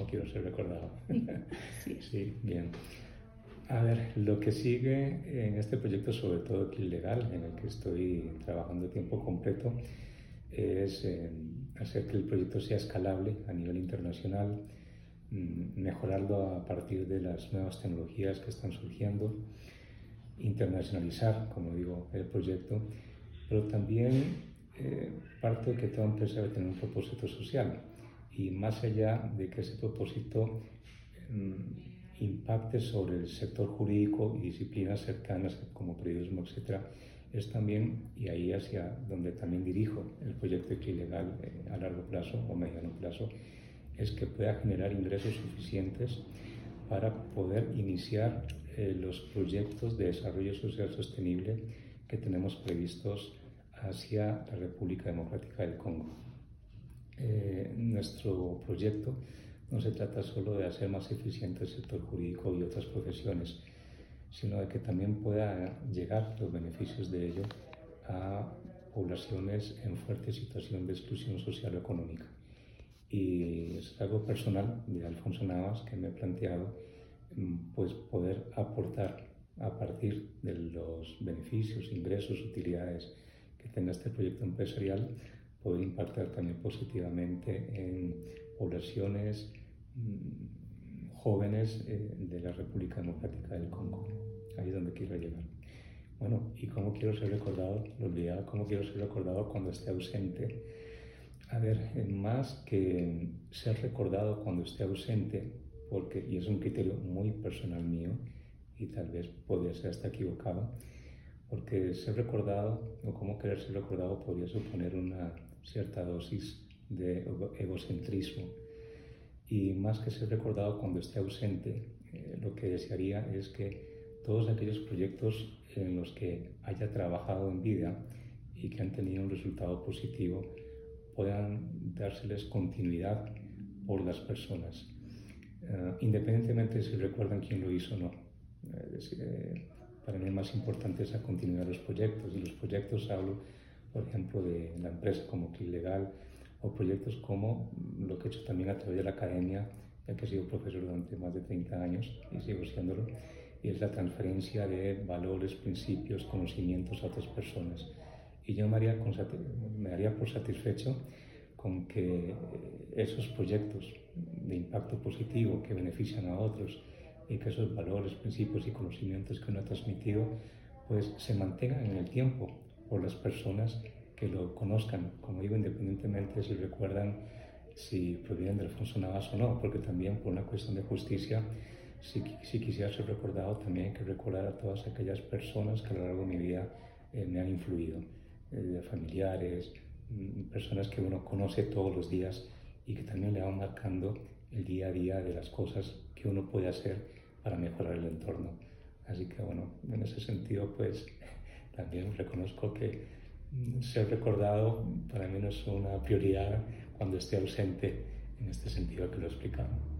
quiero ser recordado. Sí. Sí, bien. A ver, lo que sigue en este proyecto, sobre todo aquí legal, en el que estoy trabajando a tiempo completo, es hacer que el proyecto sea escalable a nivel internacional, mejorarlo a partir de las nuevas tecnologías que están surgiendo, internacionalizar, como digo, el proyecto, pero también parto de que toda empresa debe tener un propósito social y más allá de que ese propósito impacte sobre el sector jurídico y disciplinas cercanas como periodismo, etcétera, es también, y ahí hacia donde también dirijo el proyecto Equilegal a largo plazo o mediano plazo, es que pueda generar ingresos suficientes para poder iniciar los proyectos de desarrollo social sostenible que tenemos previstos hacia la República Democrática del Congo. Nuestro proyecto no se trata solo de hacer más eficiente el sector jurídico y otras profesiones, sino de que también pueda llegar los beneficios de ello a poblaciones en fuerte situación de exclusión social o económica. Y es algo personal de Alfonso Navas que me he planteado, pues poder aportar a partir de los beneficios, ingresos, utilidades que tenga este proyecto empresarial, poder impactar también positivamente en poblaciones jóvenes de la República Democrática del Congo. Ahí es donde quiero llegar. Bueno, ¿y cómo quiero ser recordado? Lo olvidaba, ¿cómo quiero ser recordado cuando esté ausente? A ver, más que ser recordado cuando esté ausente, porque, y es un criterio muy personal mío, y tal vez podría ser hasta equivocado, porque ser recordado o cómo querer ser recordado podría suponer una cierta dosis de egocentrismo. Y más que ser recordado cuando esté ausente, lo que desearía es que todos aquellos proyectos en los que haya trabajado en vida y que han tenido un resultado positivo puedan dárseles continuidad por las personas, independientemente de si recuerdan quién lo hizo o no. Para mí más importante es la continuidad de los proyectos, y los proyectos hablo, por ejemplo, de la empresa como Equilegal, o proyectos como lo que he hecho también a través de la academia, ya que he sido profesor durante más de 30 años y sigo siéndolo, y es la transferencia de valores, principios, conocimientos a otras personas. Y yo me daría por satisfecho con que esos proyectos de impacto positivo que benefician a otros y que esos valores, principios y conocimientos que uno ha transmitido pues se mantengan en el tiempo por las personas que lo conozcan, como digo, independientemente si recuerdan si provienen de Alfonso Navas o no, porque también por una cuestión de justicia, si quisiera ser recordado, también hay que recordar a todas aquellas personas que a lo largo de mi vida me han influido, familiares, personas que uno conoce todos los días y que también le van marcando el día a día de las cosas que uno puede hacer para mejorar el entorno. Así que bueno, en ese sentido pues también reconozco que ser recordado para mí no es una prioridad cuando esté ausente, en este sentido que lo he explicado.